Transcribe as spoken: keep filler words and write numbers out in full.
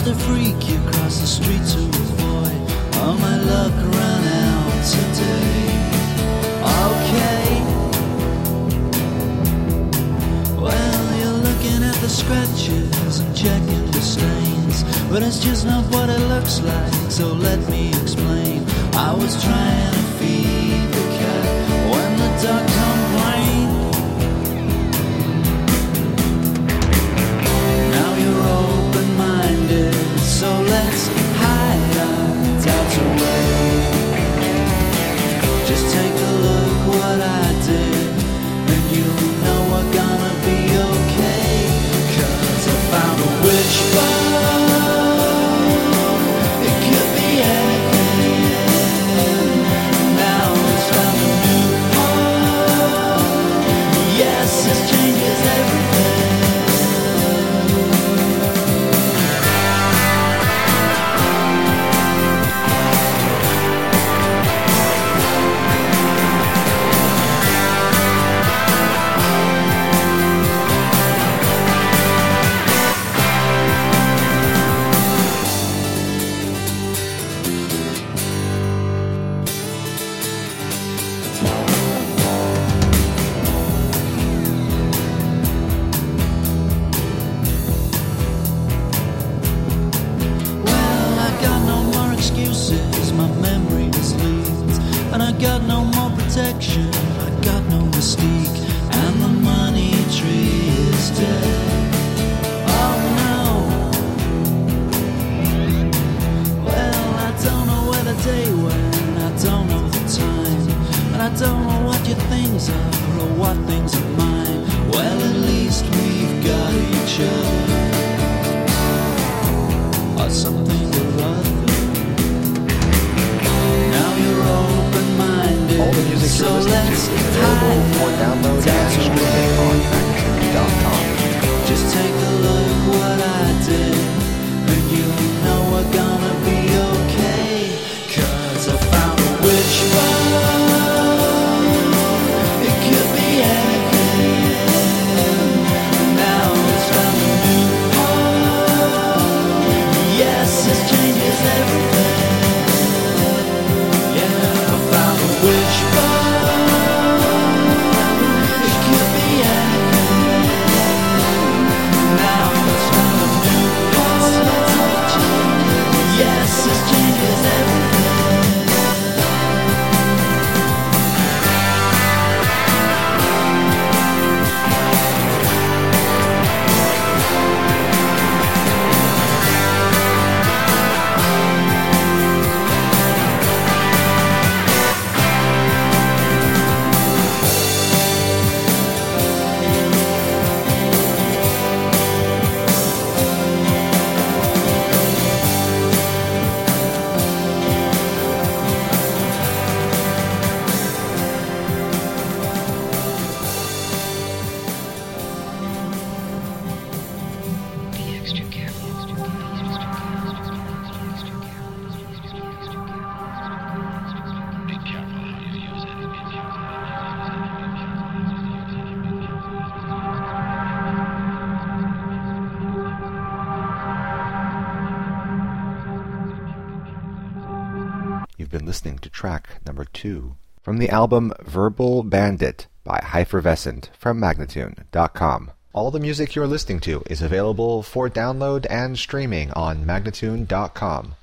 must have freaked you across the street to avoid. Oh, my luck ran out today. Okay. Well, you're looking at the scratches and checking the stains, but it's just not what it looks like, so let me explain. I was trying to feed the cat when the dog complained. Now you're open-minded, so let's hide our doubts away. Just take a look what I did, and you'll know we're gonna be okay. 'Cause I found a wishbone, it could be anything. Now it's found a new home. Yes, this changes everything. My memory misleads, and I got no more protection, I got no mystique, and the money tree is dead. Oh no. Well, I don't know where the day went, I don't know the time, and I don't know what your things are or what things are mine. Well, at least we've got each other, or something or other. All the music So you're listening let's to is available for download and streaming on Magnitude dot com. Just take a look what I did, and you'll know we're gonna be okay. 'Cause I found a wishbone, it could be anything. Now it's found a new home. Yes, this changes everything. You've been listening to track number two from the album Verbal Bandit by Hypervescent from Magnitude dot com. All the music you're listening to is available for download and streaming on Magnitude dot com.